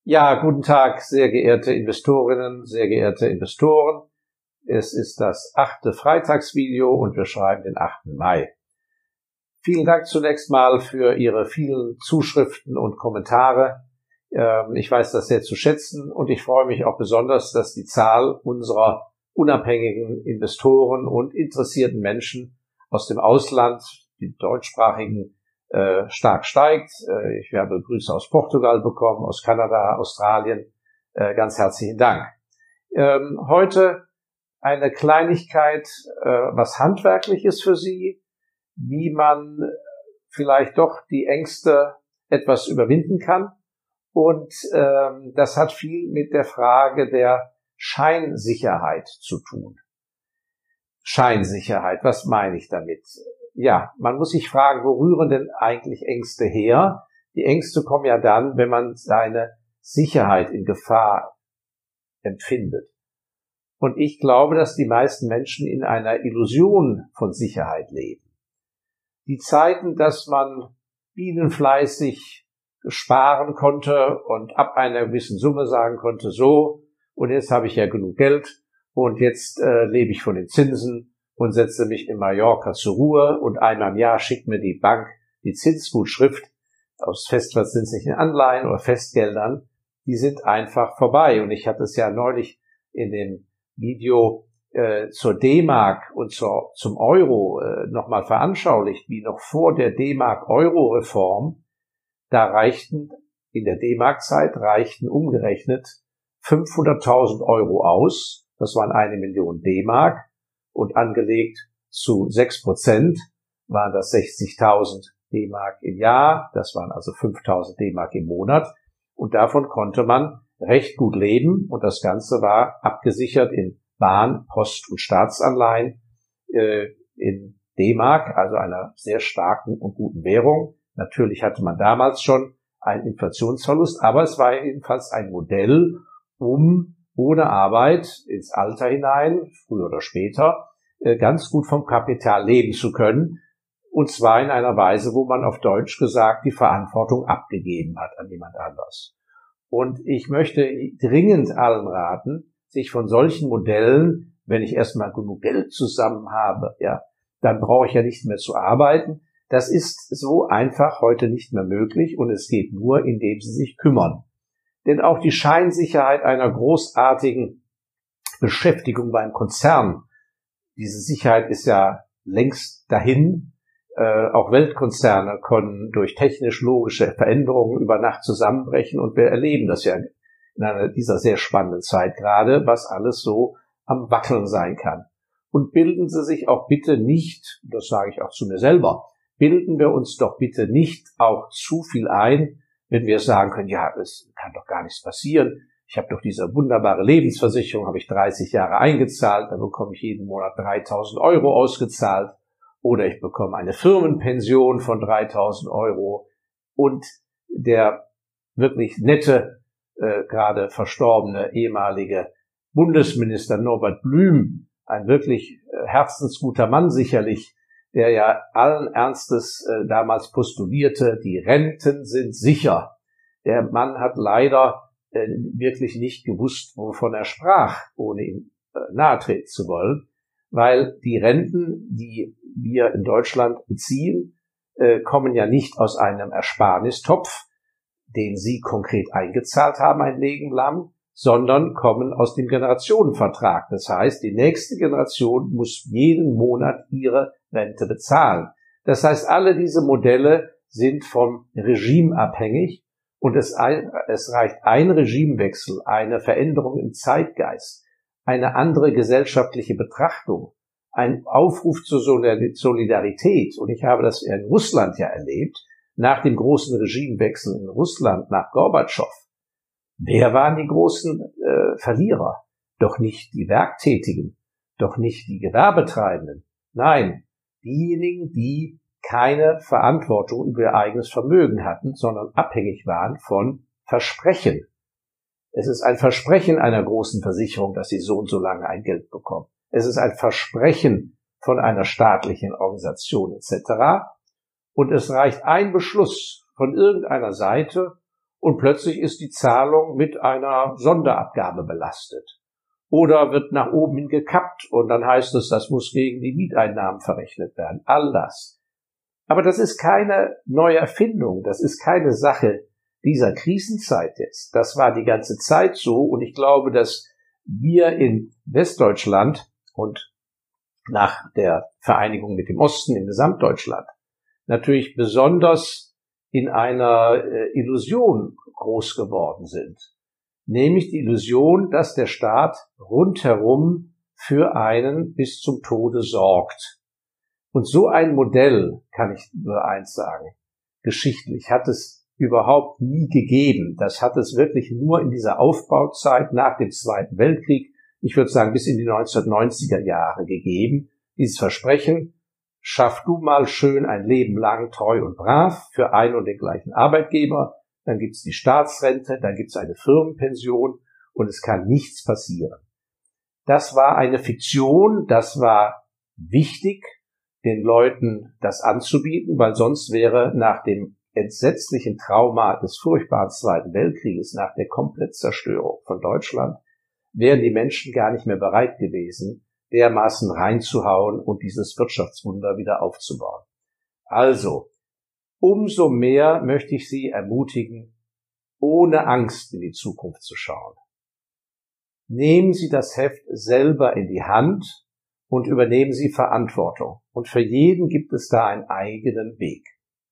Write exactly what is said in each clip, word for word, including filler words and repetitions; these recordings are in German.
Ja, guten Tag, sehr geehrte Investorinnen, sehr geehrte Investoren. Es ist das achte Freitagsvideo und wir schreiben den achten Mai. Vielen Dank zunächst mal für Ihre vielen Zuschriften und Kommentare. Ich weiß das sehr zu schätzen und ich freue mich auch besonders, dass die Zahl unserer unabhängigen Investoren und interessierten Menschen aus dem Ausland, die deutschsprachigen, Äh, stark steigt. Äh, ich habe Grüße aus Portugal bekommen, aus Kanada, Australien. Äh, ganz herzlichen Dank. Ähm, heute eine Kleinigkeit, äh, was Handwerkliches für Sie, wie man vielleicht doch die Ängste etwas überwinden kann. Und ähm, das hat viel mit der Frage der Scheinsicherheit zu tun. Scheinsicherheit, was meine ich damit? Ja, man muss sich fragen, wo rühren denn eigentlich Ängste her? Die Ängste kommen ja dann, wenn man seine Sicherheit in Gefahr empfindet. Und ich glaube, dass die meisten Menschen in einer Illusion von Sicherheit leben. Die Zeiten, dass man bienenfleißig sparen konnte und ab einer gewissen Summe sagen konnte, so, und jetzt habe ich ja genug Geld und jetzt äh, lebe ich von den Zinsen und setze mich in Mallorca zur Ruhe und einmal im Jahr schickt mir die Bank die Zinsgutschrift aus festverzinslichen Anleihen oder Festgeldern, die sind einfach vorbei. Und ich hatte es ja neulich in dem Video äh, zur D-Mark und zur, zum Euro äh, nochmal veranschaulicht, wie noch vor der D-Mark-Euro-Reform, da reichten, in der D-Mark-Zeit reichten umgerechnet fünfhunderttausend Euro aus, das waren eine Million D-Mark, und angelegt zu sechs Prozent waren das sechzigtausend D-Mark im Jahr, das waren also fünftausend D-Mark im Monat und davon konnte man recht gut leben und das Ganze war abgesichert in Bahn-, Post- und Staatsanleihen äh, in D-Mark, also einer sehr starken und guten Währung. Natürlich hatte man damals schon einen Inflationsverlust, aber es war jedenfalls ein Modell, um ohne Arbeit ins Alter hinein, früher oder später, ganz gut vom Kapital leben zu können. Und zwar in einer Weise, wo man auf Deutsch gesagt die Verantwortung abgegeben hat an jemand anders. Und ich möchte dringend allen raten, sich von solchen Modellen, wenn ich erstmal genug Geld zusammen habe, ja, dann brauche ich ja nicht mehr zu arbeiten. Das ist so einfach heute nicht mehr möglich und es geht nur, indem Sie sich kümmern. Denn auch die Scheinsicherheit einer großartigen Beschäftigung beim Konzern, diese Sicherheit ist ja längst dahin. Äh, auch Weltkonzerne können durch technisch-logische Veränderungen über Nacht zusammenbrechen und wir erleben das ja in einer dieser sehr spannenden Zeit gerade, was alles so am Wackeln sein kann. Und bilden Sie sich auch bitte nicht, das sage ich auch zu mir selber, bilden wir uns doch bitte nicht auch zu viel ein, wenn wir sagen können, ja, es kann doch gar nichts passieren. Ich habe doch diese wunderbare Lebensversicherung, habe ich dreißig Jahre eingezahlt, da bekomme ich jeden Monat dreitausend Euro ausgezahlt. Oder ich bekomme eine Firmenpension von dreitausend Euro. Und der wirklich nette, äh, gerade verstorbene ehemalige Bundesminister Norbert Blüm, ein wirklich äh, herzensguter Mann sicherlich, der ja allen Ernstes äh, damals postulierte, die Renten sind sicher. Der Mann hat leider äh, wirklich nicht gewusst, wovon er sprach, ohne ihm äh, nahetreten zu wollen, weil die Renten, die wir in Deutschland beziehen, äh, kommen ja nicht aus einem Ersparnistopf, den Sie konkret eingezahlt haben ein Leben lang, sondern kommen aus dem Generationenvertrag. Das heißt, die nächste Generation muss jeden Monat ihre Rente bezahlen. Das heißt, alle diese Modelle sind vom Regime abhängig und es, es reicht ein Regimewechsel, eine Veränderung im Zeitgeist, eine andere gesellschaftliche Betrachtung, ein Aufruf zur Solidarität. Und ich habe das in Russland ja erlebt, nach dem großen Regimewechsel in Russland, nach Gorbatschow. Wer waren die großen äh, Verlierer? Doch nicht die Werktätigen, doch nicht die Gewerbetreibenden. Nein, diejenigen, die keine Verantwortung über ihr eigenes Vermögen hatten, sondern abhängig waren von Versprechen. Es ist ein Versprechen einer großen Versicherung, dass sie so und so lange ein Geld bekommen. Es ist ein Versprechen von einer staatlichen Organisation et cetera. Und es reicht ein Beschluss von irgendeiner Seite und plötzlich ist die Zahlung mit einer Sonderabgabe belastet. Oder wird nach oben hin gekappt und dann heißt es, das muss gegen die Mieteinnahmen verrechnet werden. All das. Aber das ist keine neue Erfindung, das ist keine Sache dieser Krisenzeit jetzt. Das war die ganze Zeit so und ich glaube, dass wir in Westdeutschland und nach der Vereinigung mit dem Osten in Gesamtdeutschland natürlich besonders in einer äh, Illusion groß geworden sind. Nämlich die Illusion, dass der Staat rundherum für einen bis zum Tode sorgt. Und so ein Modell, kann ich nur eins sagen, geschichtlich hat es überhaupt nie gegeben. Das hat es wirklich nur in dieser Aufbauzeit nach dem Zweiten Weltkrieg, ich würde sagen bis in die neunzehnhundertneunziger Jahre gegeben. Dieses Versprechen, schaff du mal schön ein Leben lang treu und brav für einen und den gleichen Arbeitgeber, dann gibt's die Staatsrente, dann gibt's eine Firmenpension und es kann nichts passieren. Das war eine Fiktion, das war wichtig, den Leuten das anzubieten, weil sonst wäre nach dem entsetzlichen Trauma des furchtbaren Zweiten Weltkrieges, nach der Komplettzerstörung von Deutschland, wären die Menschen gar nicht mehr bereit gewesen, dermaßen reinzuhauen und dieses Wirtschaftswunder wieder aufzubauen. Also, umso mehr möchte ich Sie ermutigen, ohne Angst in die Zukunft zu schauen. Nehmen Sie das Heft selber in die Hand und übernehmen Sie Verantwortung. Und für jeden gibt es da einen eigenen Weg.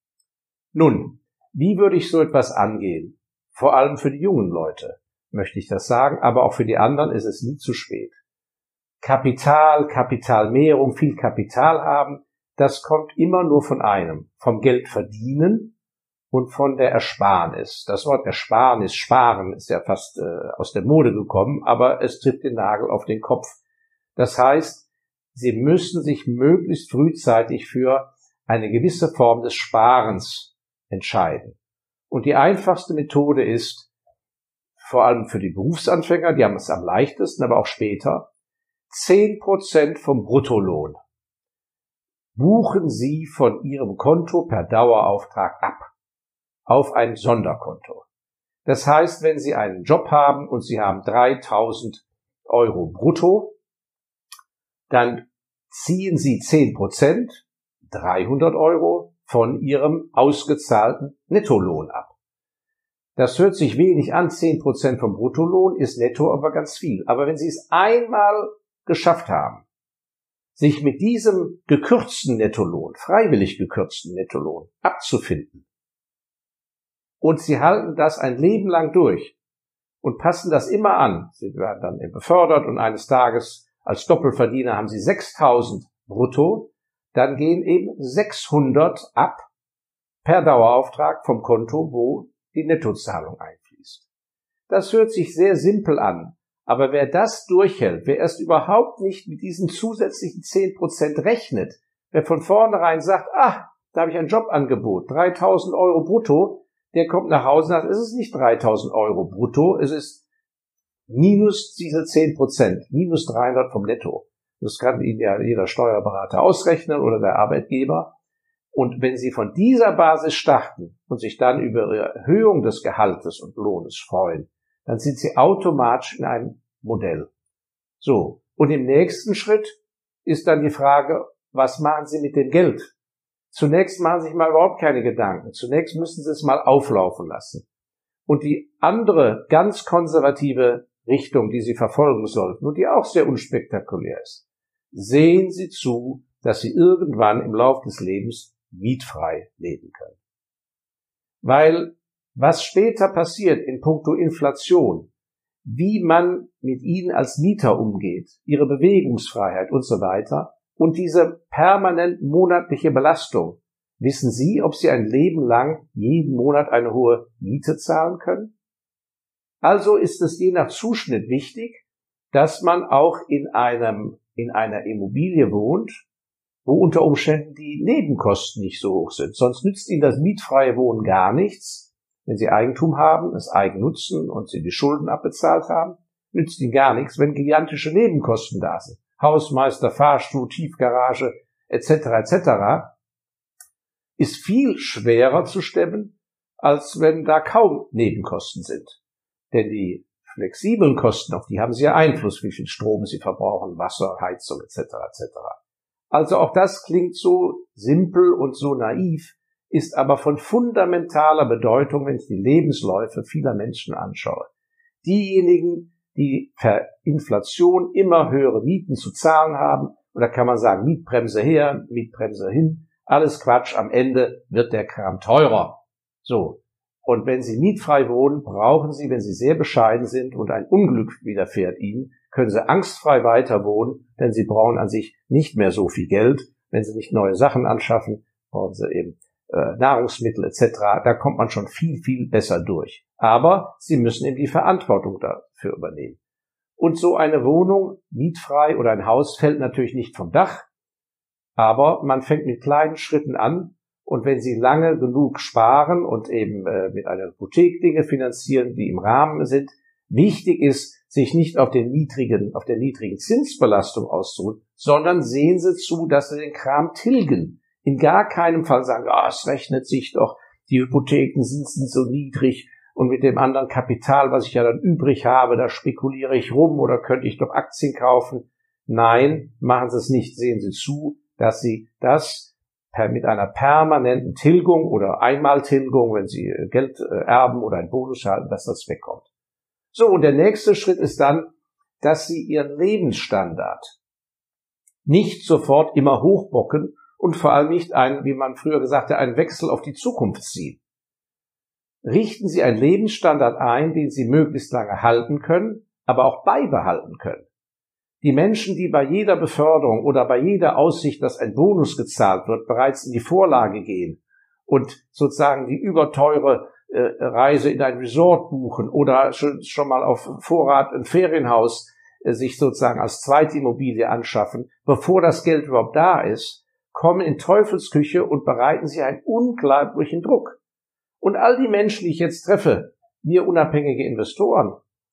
Nun, wie würde ich so etwas angehen? Vor allem für die jungen Leute möchte ich das sagen, aber auch für die anderen ist es nie zu spät. Kapital, Kapitalmehrung, viel Kapital haben, das kommt immer nur von einem, vom Geld verdienen und von der Ersparnis. Das Wort Ersparnis, Sparen, ist ja fast äh, aus der Mode gekommen, aber es trifft den Nagel auf den Kopf. Das heißt, Sie müssen sich möglichst frühzeitig für eine gewisse Form des Sparens entscheiden. Und die einfachste Methode ist, vor allem für die Berufsanfänger, die haben es am leichtesten, aber auch später, zehn Prozent vom Bruttolohn buchen Sie von Ihrem Konto per Dauerauftrag ab auf ein Sonderkonto. Das heißt, wenn Sie einen Job haben und Sie haben dreitausend Euro brutto, dann ziehen Sie zehn Prozent, dreihundert Euro, von Ihrem ausgezahlten Nettolohn ab. Das hört sich wenig an, zehn Prozent vom Bruttolohn ist netto aber ganz viel. Aber wenn Sie es einmal geschafft haben, sich mit diesem gekürzten Nettolohn, freiwillig gekürzten Nettolohn abzufinden, und Sie halten das ein Leben lang durch und passen das immer an, Sie werden dann befördert und eines Tages als Doppelverdiener haben Sie sechstausend brutto, dann gehen eben sechshundert ab per Dauerauftrag vom Konto, wo die Nettozahlung einfließt. Das hört sich sehr simpel an, aber wer das durchhält, wer erst überhaupt nicht mit diesen zusätzlichen zehn Prozent rechnet, wer von vornherein sagt, ah, da habe ich ein Jobangebot, dreitausend Euro brutto, der kommt nach Hause und sagt, es ist nicht dreitausend Euro brutto, es ist minus diese zehn Prozent, minus dreihundert vom Netto. Das kann Ihnen ja jeder Steuerberater ausrechnen oder der Arbeitgeber. Und wenn Sie von dieser Basis starten und sich dann über Ihre Erhöhung des Gehaltes und Lohnes freuen, dann sind Sie automatisch in einem Modell. So, und im nächsten Schritt ist dann die Frage, was machen Sie mit dem Geld? Zunächst machen Sie sich mal überhaupt keine Gedanken. Zunächst müssen Sie es mal auflaufen lassen. Und die andere ganz konservative Richtung, die Sie verfolgen sollten und die auch sehr unspektakulär ist, sehen Sie zu, dass Sie irgendwann im Laufe des Lebens mietfrei leben können. Weil was später passiert in puncto Inflation, wie man mit Ihnen als Mieter umgeht, Ihre Bewegungsfreiheit und so weiter und diese permanent monatliche Belastung, wissen Sie, ob Sie ein Leben lang jeden Monat eine hohe Miete zahlen können? Also ist es je nach Zuschnitt wichtig, dass man auch in einem in einer Immobilie wohnt, wo unter Umständen die Nebenkosten nicht so hoch sind. Sonst nützt Ihnen das mietfreie Wohnen gar nichts. Wenn Sie Eigentum haben, es eigen nutzen und Sie die Schulden abbezahlt haben, nützt Ihnen gar nichts, wenn gigantische Nebenkosten da sind. Hausmeister, Fahrstuhl, Tiefgarage et cetera et cetera ist viel schwerer zu stemmen als wenn da kaum Nebenkosten sind. Denn die flexiblen Kosten, auf die haben Sie ja Einfluss, wie viel Strom Sie verbrauchen, Wasser, Heizung et cetera et cetera. Also auch das klingt so simpel und so naiv, ist aber von fundamentaler Bedeutung, wenn ich die Lebensläufe vieler Menschen anschaue. Diejenigen, die per Inflation immer höhere Mieten zu zahlen haben, und da kann man sagen, Mietbremse her, Mietbremse hin, alles Quatsch, am Ende wird der Kram teurer. So. Und wenn Sie mietfrei wohnen, brauchen Sie, wenn Sie sehr bescheiden sind und ein Unglück widerfährt Ihnen, können Sie angstfrei weiter wohnen, denn Sie brauchen an sich nicht mehr so viel Geld. Wenn Sie nicht neue Sachen anschaffen, brauchen Sie eben äh, Nahrungsmittel et cetera. Da kommt man schon viel, viel besser durch. Aber Sie müssen eben die Verantwortung dafür übernehmen. Und so eine Wohnung, mietfrei oder ein Haus, fällt natürlich nicht vom Dach, aber man fängt mit kleinen Schritten an. Und wenn Sie lange genug sparen und eben äh, mit einer Hypothek Dinge finanzieren, die im Rahmen sind, wichtig ist, sich nicht auf den niedrigen, auf der niedrigen Zinsbelastung auszuruhen, sondern sehen Sie zu, dass Sie den Kram tilgen. In gar keinem Fall sagen, ah, es rechnet sich doch, die Hypotheken sind, sind so niedrig und mit dem anderen Kapital, was ich ja dann übrig habe, da spekuliere ich rum oder könnte ich doch Aktien kaufen. Nein, machen Sie es nicht. Sehen Sie zu, dass Sie das mit einer permanenten Tilgung oder Einmaltilgung, wenn Sie Geld erben oder einen Bonus halten, dass das wegkommt. So, und der nächste Schritt ist dann, dass Sie Ihren Lebensstandard nicht sofort immer hochbocken und vor allem nicht einen, wie man früher gesagt hat, einen Wechsel auf die Zukunft ziehen. Richten Sie einen Lebensstandard ein, den Sie möglichst lange halten können, aber auch beibehalten können. Die Menschen, die bei jeder Beförderung oder bei jeder Aussicht, dass ein Bonus gezahlt wird, bereits in die Vorlage gehen und sozusagen die überteure äh, Reise in ein Resort buchen oder schon, schon mal auf Vorrat ein Ferienhaus äh, sich sozusagen als Zweitimmobilie anschaffen, bevor das Geld überhaupt da ist, kommen in Teufelsküche und bereiten sich einen unglaublichen Druck. Und all die Menschen, die ich jetzt treffe, wir unabhängige Investoren,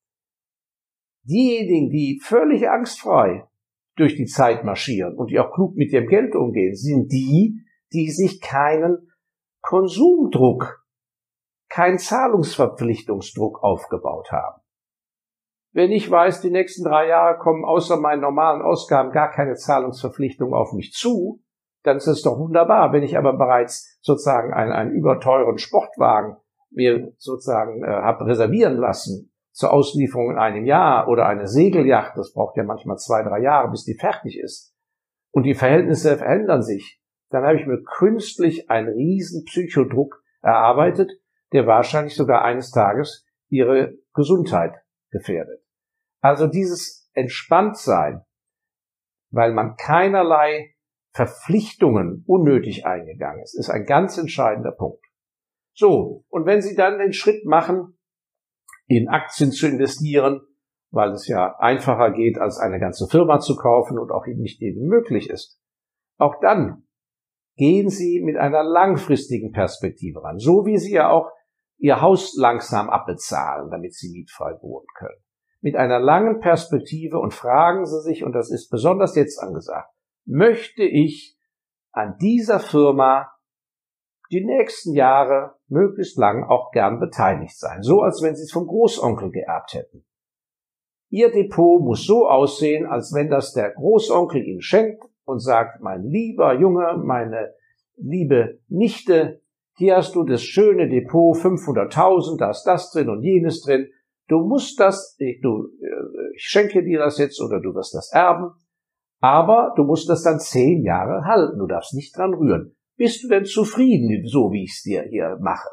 diejenigen, die völlig angstfrei durch die Zeit marschieren und die auch klug mit ihrem Geld umgehen, sind die, die sich keinen Konsumdruck, keinen Zahlungsverpflichtungsdruck aufgebaut haben. Wenn ich weiß, die nächsten drei Jahre kommen außer meinen normalen Ausgaben gar keine Zahlungsverpflichtung auf mich zu, dann ist es doch wunderbar. Wenn ich aber bereits sozusagen einen, einen überteuren Sportwagen mir sozusagen äh, habe reservieren lassen, zur Auslieferung in einem Jahr oder eine Segelyacht, das braucht ja manchmal zwei, drei Jahre, bis die fertig ist, und die Verhältnisse verändern sich, dann habe ich mir künstlich einen riesen Psychodruck erarbeitet, der wahrscheinlich sogar eines Tages ihre Gesundheit gefährdet. Also dieses Entspanntsein, weil man keinerlei Verpflichtungen unnötig eingegangen ist, ist ein ganz entscheidender Punkt. So, und wenn Sie dann den Schritt machen, in Aktien zu investieren, weil es ja einfacher geht, als eine ganze Firma zu kaufen und auch nicht jedem möglich ist. Auch dann gehen Sie mit einer langfristigen Perspektive ran, so wie Sie ja auch Ihr Haus langsam abbezahlen, damit Sie mietfrei wohnen können. Mit einer langen Perspektive und fragen Sie sich, und das ist besonders jetzt angesagt, möchte ich an dieser Firma die nächsten Jahre möglichst lang auch gern beteiligt sein, so als wenn Sie es vom Großonkel geerbt hätten. Ihr Depot muss so aussehen, als wenn das der Großonkel Ihnen schenkt und sagt, mein lieber Junge, meine liebe Nichte, hier hast du das schöne Depot, fünfhunderttausend, da ist das drin und jenes drin, du musst das, ich, du, ich schenke dir das jetzt oder du wirst das erben, aber du musst das dann zehn Jahre halten, du darfst nicht dran rühren. Bist du denn zufrieden, so wie ich es dir hier mache?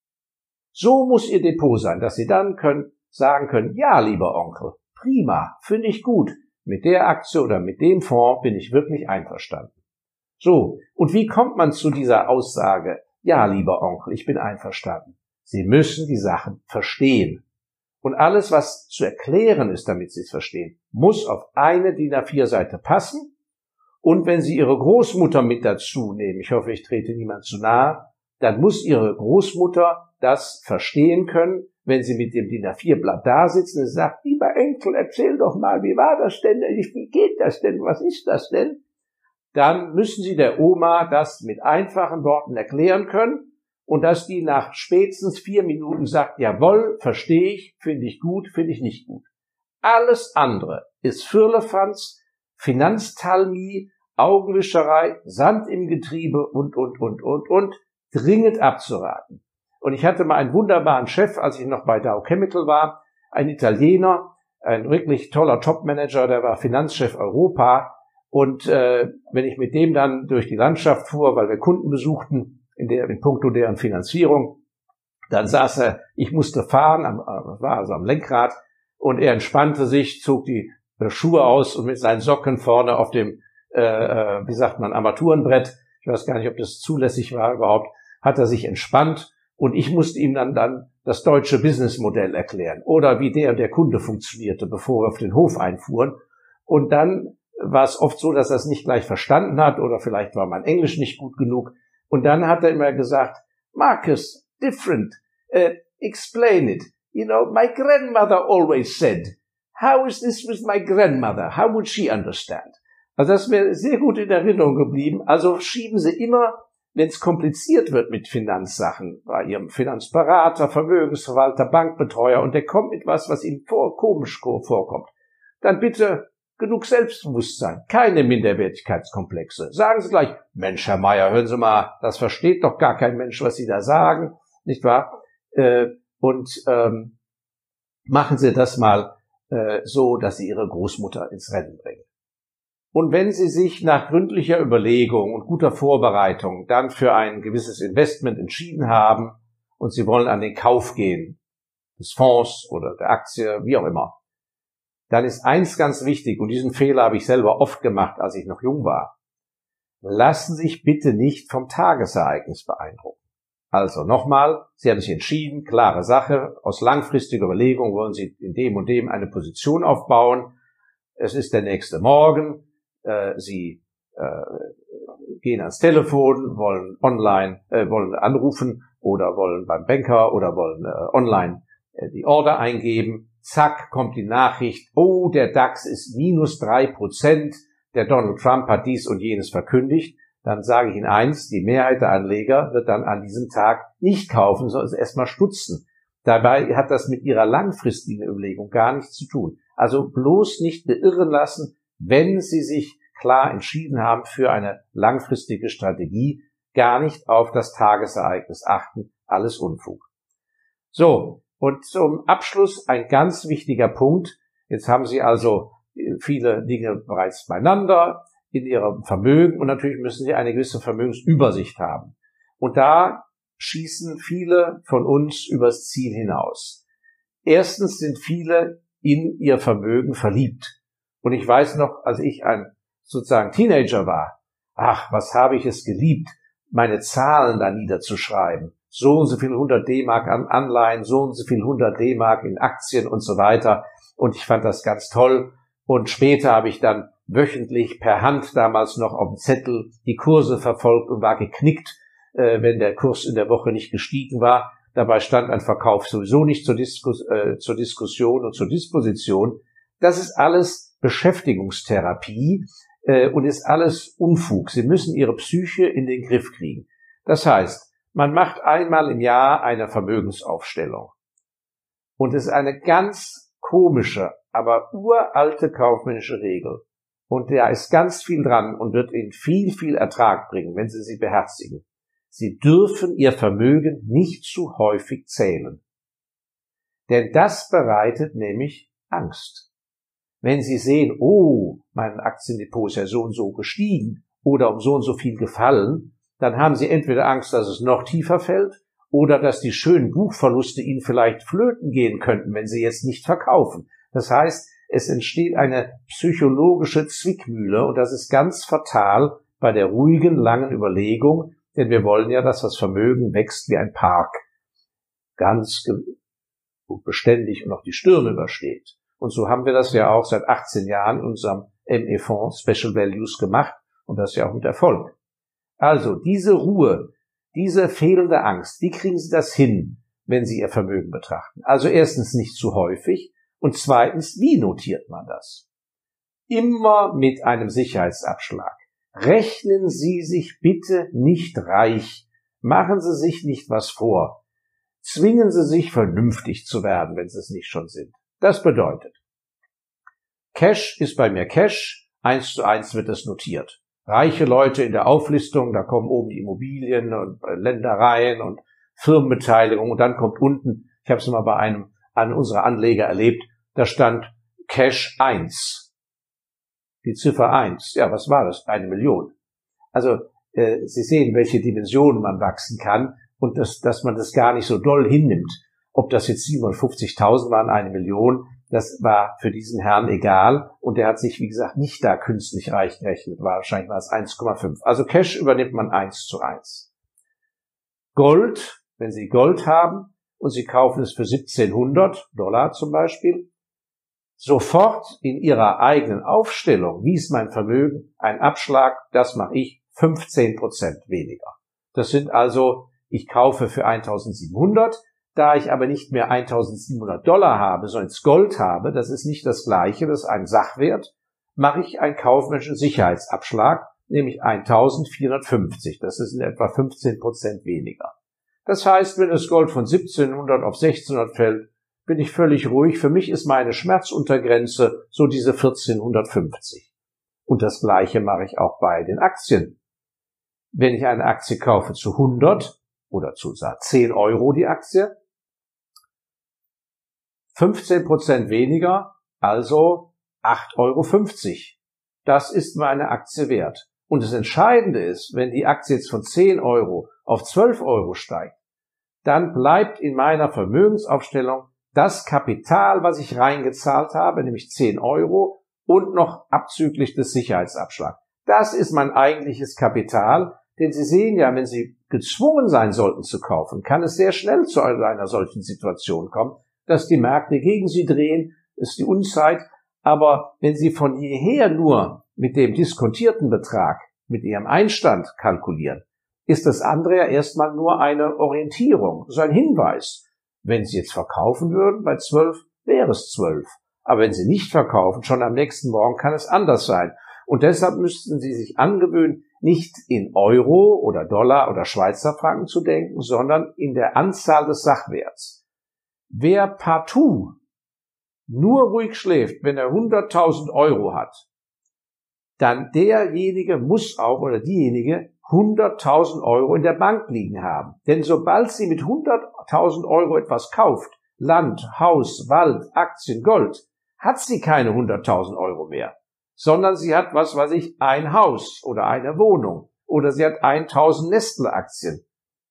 So muss Ihr Depot sein, dass Sie dann können, sagen können, ja, lieber Onkel, prima, finde ich gut, mit der Aktie oder mit dem Fonds bin ich wirklich einverstanden. So, und wie kommt man zu dieser Aussage, ja, lieber Onkel, ich bin einverstanden? Sie müssen die Sachen verstehen. Und alles, was zu erklären ist, damit Sie es verstehen, muss auf eine D I N A vier Seite passen. Und wenn Sie Ihre Großmutter mit dazu nehmen, ich hoffe, ich trete niemand zu nahe, dann muss Ihre Großmutter das verstehen können, wenn sie mit dem D I N A vier Blatt da sitzt und sagt, lieber Enkel, erzähl doch mal, wie war das denn? Wie geht das denn? Was ist das denn? Dann müssen Sie der Oma das mit einfachen Worten erklären können und dass die nach spätestens vier Minuten sagt, jawohl, verstehe ich, finde ich gut, finde ich nicht gut. Alles andere ist Firlefanz, Finanztalmie, Augenwischerei, Sand im Getriebe und, und, und, und, und, dringend abzuraten. Und ich hatte mal einen wunderbaren Chef, als ich noch bei Dow Chemical war, ein Italiener, ein wirklich toller Topmanager, der war Finanzchef Europa. Und äh, wenn ich mit dem dann durch die Landschaft fuhr, weil wir Kunden besuchten, in, der, in puncto deren Finanzierung, dann saß er, ich musste fahren, am, war also am Lenkrad, und er entspannte sich, zog die Schuhe aus und mit seinen Socken vorne auf dem, äh, äh, wie sagt man, Armaturenbrett, ich weiß gar nicht, ob das zulässig war überhaupt, hat er sich entspannt, und ich musste ihm dann dann das deutsche Businessmodell erklären oder wie der und der Kunde funktionierte, bevor wir auf den Hof einfuhren. Und dann war es oft so, dass er es nicht gleich verstanden hat oder vielleicht war mein Englisch nicht gut genug. Und dann hat er immer gesagt, Marcus, different, uh, explain it. You know, my grandmother always said, how is this with my grandmother? How would she understand? Also das ist mir sehr gut in Erinnerung geblieben. Also schieben Sie immer, wenn es kompliziert wird mit Finanzsachen, bei Ihrem Finanzberater, Vermögensverwalter, Bankbetreuer, und der kommt mit was, was Ihnen vor, komisch vorkommt, dann bitte genug Selbstbewusstsein, keine Minderwertigkeitskomplexe. Sagen Sie gleich, Mensch, Herr Meier, hören Sie mal, das versteht doch gar kein Mensch, was Sie da sagen, nicht wahr? Äh, und ähm, machen Sie das mal äh, so, dass Sie Ihre Großmutter ins Rennen bringen. Und wenn Sie sich nach gründlicher Überlegung und guter Vorbereitung dann für ein gewisses Investment entschieden haben und Sie wollen an den Kauf gehen, des Fonds oder der Aktie, wie auch immer, dann ist eins ganz wichtig, und diesen Fehler habe ich selber oft gemacht, als ich noch jung war. Lassen Sie sich bitte nicht vom Tagesereignis beeindrucken. Also nochmal, Sie haben sich entschieden, klare Sache, aus langfristiger Überlegung wollen Sie in dem und dem eine Position aufbauen. Es ist der nächste Morgen. Sie äh, gehen ans Telefon, wollen online, äh, wollen anrufen oder wollen beim Banker oder wollen äh, online äh, die Order eingeben. Zack, kommt die Nachricht, oh, der DAX ist minus drei Prozent, der Donald Trump hat dies und jenes verkündigt. Dann sage ich Ihnen eins, die Mehrheit der Anleger wird dann an diesem Tag nicht kaufen, sondern es erstmal stutzen. Dabei hat das mit ihrer langfristigen Überlegung gar nichts zu tun. Also bloß nicht beirren lassen, wenn Sie sich klar entschieden haben für eine langfristige Strategie, gar nicht auf das Tagesereignis achten, alles Unfug. So, und zum Abschluss ein ganz wichtiger Punkt. Jetzt haben Sie also viele Dinge bereits beieinander in Ihrem Vermögen, und natürlich müssen Sie eine gewisse Vermögensübersicht haben. Und da schießen viele von uns übers Ziel hinaus. Erstens sind viele in ihr Vermögen verliebt. Und ich weiß noch, als ich ein sozusagen Teenager war, ach, was habe ich es geliebt, meine Zahlen da niederzuschreiben. So und so viel hundert D-Mark an Anleihen, so und so viel hundert D-Mark in Aktien und so weiter. Und ich fand das ganz toll. Und später habe ich dann wöchentlich per Hand damals noch auf dem Zettel die Kurse verfolgt und war geknickt, äh, wenn der Kurs in der Woche nicht gestiegen war. Dabei stand ein Verkauf sowieso nicht zur, Diskus- äh, zur Diskussion und zur Disposition. Das ist alles Beschäftigungstherapie äh, und ist alles Unfug. Sie müssen Ihre Psyche in den Griff kriegen. Das heißt, man macht einmal im Jahr eine Vermögensaufstellung. Und es ist eine ganz komische, aber uralte kaufmännische Regel. Und da ist ganz viel dran und wird Ihnen viel, viel Ertrag bringen, wenn Sie sie beherzigen. Sie dürfen Ihr Vermögen nicht zu häufig zählen. Denn das bereitet nämlich Angst. Wenn Sie sehen, oh, mein Aktiendepot ist ja so und so gestiegen oder um so und so viel gefallen, dann haben Sie entweder Angst, dass es noch tiefer fällt oder dass die schönen Buchverluste Ihnen vielleicht flöten gehen könnten, wenn Sie jetzt nicht verkaufen. Das heißt, es entsteht eine psychologische Zwickmühle und das ist ganz fatal bei der ruhigen, langen Überlegung, denn wir wollen ja, dass das Vermögen wächst wie ein Park, ganz gut beständig und auch die Stürme übersteht. Und so haben wir das ja auch seit achtzehn Jahren in unserem M E-Fonds Special Values gemacht und das ja auch mit Erfolg. Also diese Ruhe, diese fehlende Angst, wie kriegen Sie das hin, wenn Sie Ihr Vermögen betrachten? Also erstens nicht zu häufig und zweitens, wie notiert man das? Immer mit einem Sicherheitsabschlag. Rechnen Sie sich bitte nicht reich. Machen Sie sich nicht was vor. Zwingen Sie sich, vernünftig zu werden, wenn Sie es nicht schon sind. Das bedeutet, Cash ist bei mir Cash, eins zu eins wird es notiert. Reiche Leute in der Auflistung, da kommen oben die Immobilien und Ländereien und Firmenbeteiligung und dann kommt unten, ich habe es mal bei einem an unserer Anleger erlebt, da stand Cash eins. Die Ziffer eins. Ja, was war das? Eine Million. Also äh, Sie sehen, welche Dimensionen man wachsen kann und das, dass man das gar nicht so doll hinnimmt. Ob das jetzt siebenundfünfzigtausend waren, eine Million, das war für diesen Herrn egal und der hat sich, wie gesagt, nicht da künstlich reich gerechnet. Wahrscheinlich war es eins Komma fünf. Also Cash übernimmt man eins zu eins. Gold, wenn Sie Gold haben und Sie kaufen es für siebzehnhundert Dollar zum Beispiel, sofort in Ihrer eigenen Aufstellung, wie ist mein Vermögen, ein Abschlag, das mache ich fünfzehn Prozent weniger. Das sind also, ich kaufe für eintausendsiebenhundert, da ich aber nicht mehr eintausendsiebenhundert Dollar habe, sondern Gold habe, das ist nicht das Gleiche, das ist ein Sachwert, mache ich einen kaufmännischen Sicherheitsabschlag, nämlich eintausendvierhundertfünfzig. Das ist in etwa fünfzehn Prozent weniger. Das heißt, wenn das Gold von siebzehnhundert auf sechzehnhundert fällt, bin ich völlig ruhig. Für mich ist meine Schmerzuntergrenze so diese vierzehnhundertfünfzig. Und das Gleiche mache ich auch bei den Aktien. Wenn ich eine Aktie kaufe zu hundert oder zu zehn Euro die Aktie, fünfzehn Prozent weniger, also acht Euro fünfzig. Das ist meine Aktie wert. Und das Entscheidende ist, wenn die Aktie jetzt von zehn Euro auf zwölf Euro steigt, dann bleibt in meiner Vermögensaufstellung das Kapital, was ich reingezahlt habe, nämlich zehn Euro und noch abzüglich des Sicherheitsabschlags. Das ist mein eigentliches Kapital, denn Sie sehen ja, wenn Sie gezwungen sein sollten zu kaufen, kann es sehr schnell zu einer solchen Situation kommen, dass die Märkte gegen Sie drehen, ist die Unzeit. Aber wenn Sie von jeher nur mit dem diskontierten Betrag, mit Ihrem Einstand kalkulieren, ist das andere ja erstmal nur eine Orientierung, so ein Hinweis. Wenn Sie jetzt verkaufen würden, bei zwölf wäre es zwölf. Aber wenn Sie nicht verkaufen, schon am nächsten Morgen kann es anders sein. Und deshalb müssten Sie sich angewöhnen, nicht in Euro oder Dollar oder Schweizer Franken zu denken, sondern in der Anzahl des Sachwerts. Wer partout nur ruhig schläft, wenn er hunderttausend Euro hat, dann derjenige muss auch oder diejenige hunderttausend Euro in der Bank liegen haben. Denn sobald sie mit hunderttausend Euro etwas kauft, Land, Haus, Wald, Aktien, Gold, hat sie keine hunderttausend Euro mehr, sondern sie hat, was weiß ich, ein Haus oder eine Wohnung oder sie hat tausend Nestle-Aktien.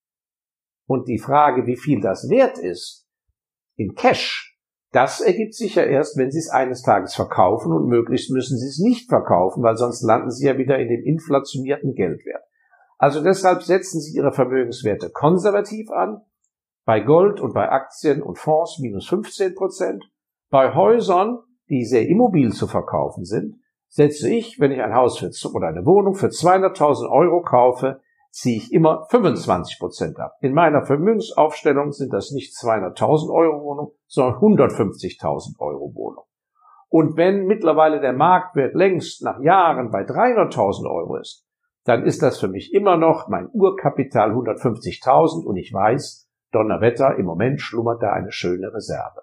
Und die Frage, wie viel das wert ist, in Cash, das ergibt sich ja erst, wenn Sie es eines Tages verkaufen und möglichst müssen Sie es nicht verkaufen, weil sonst landen Sie ja wieder in dem inflationierten Geldwert. Also deshalb setzen Sie Ihre Vermögenswerte konservativ an, bei Gold und bei Aktien und Fonds minus fünfzehn Prozent, bei Häusern, die sehr immobil zu verkaufen sind, setze ich, wenn ich ein Haus für, oder eine Wohnung für zweihunderttausend Euro kaufe, ziehe ich immer fünfundzwanzig Prozent ab. In meiner Vermögensaufstellung sind das nicht zweihunderttausend Euro Wohnung, sondern hundertfünfzigtausend Euro Wohnung. Und wenn mittlerweile der Marktwert längst nach Jahren bei dreihunderttausend Euro ist, dann ist das für mich immer noch mein Urkapital hundertfünfzigtausend und ich weiß, Donnerwetter, im Moment schlummert da eine schöne Reserve.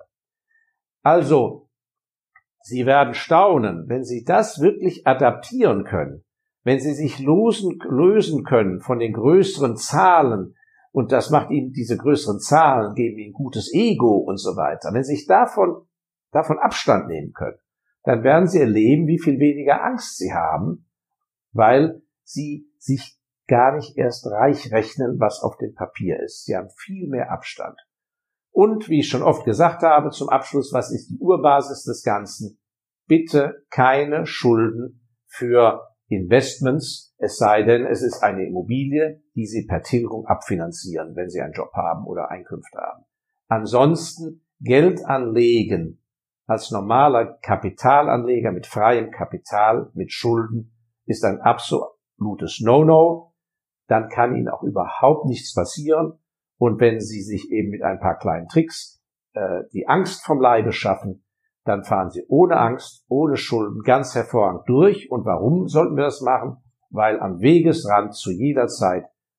Also, Sie werden staunen, wenn Sie das wirklich adaptieren können, wenn Sie sich losen, lösen können von den größeren Zahlen, und das macht Ihnen, diese größeren Zahlen geben Ihnen gutes Ego und so weiter, wenn Sie sich davon, davon Abstand nehmen können, dann werden Sie erleben, wie viel weniger Angst Sie haben, weil Sie sich gar nicht erst reich rechnen, was auf dem Papier ist. Sie haben viel mehr Abstand. Und, wie ich schon oft gesagt habe, zum Abschluss, was ist die Urbasis des Ganzen? Bitte keine Schulden für Investments, es sei denn, es ist eine Immobilie, die Sie per Tilgung abfinanzieren, wenn Sie einen Job haben oder Einkünfte haben. Ansonsten Geld anlegen als normaler Kapitalanleger mit freiem Kapital, mit Schulden, ist ein absolutes No-No. Dann kann Ihnen auch überhaupt nichts passieren. Und wenn Sie sich eben mit ein paar kleinen Tricks äh, die Angst vom Leibe schaffen, dann fahren Sie ohne Angst, ohne Schulden ganz hervorragend durch. Und warum sollten wir das machen? Weil am Wegesrand zu jeder Zeit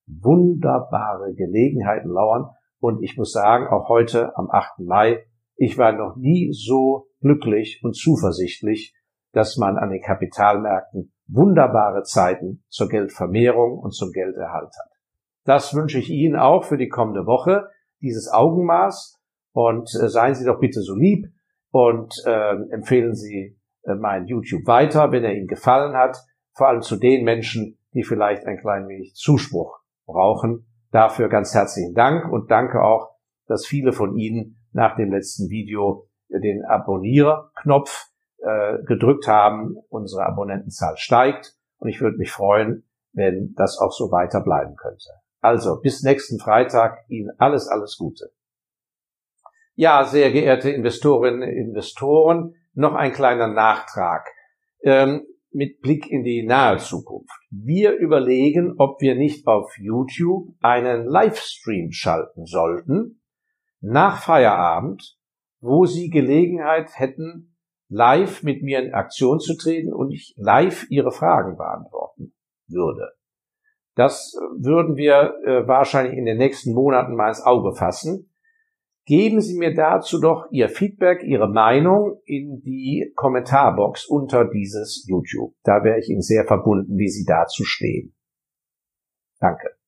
wunderbare Gelegenheiten lauern. Und ich muss sagen, auch heute am achten Mai, ich war noch nie so glücklich und zuversichtlich, dass man an den Kapitalmärkten wunderbare Zeiten zur Geldvermehrung und zum Gelderhalt hat. Das wünsche ich Ihnen auch für die kommende Woche, dieses Augenmaß. Und äh, seien Sie doch bitte so lieb und äh, empfehlen Sie äh, meinen YouTube weiter, wenn er Ihnen gefallen hat. Vor allem zu den Menschen, die vielleicht ein klein wenig Zuspruch brauchen. Dafür ganz herzlichen Dank und danke auch, dass viele von Ihnen nach dem letzten Video den Abonnierknopf äh, gedrückt haben. Unsere Abonnentenzahl steigt und ich würde mich freuen, wenn das auch so weiter bleiben könnte. Also bis nächsten Freitag, Ihnen alles, alles Gute. Ja, sehr geehrte Investorinnen und Investoren, noch ein kleiner Nachtrag ähm, mit Blick in die nahe Zukunft. Wir überlegen, ob wir nicht auf YouTube einen Livestream schalten sollten, nach Feierabend, wo Sie Gelegenheit hätten, live mit mir in Aktion zu treten und ich live Ihre Fragen beantworten würde. Das würden wir äh, wahrscheinlich in den nächsten Monaten mal ins Auge fassen. Geben Sie mir dazu doch Ihr Feedback, Ihre Meinung in die Kommentarbox unter dieses YouTube. Da wäre ich Ihnen sehr verbunden, wie Sie dazu stehen. Danke.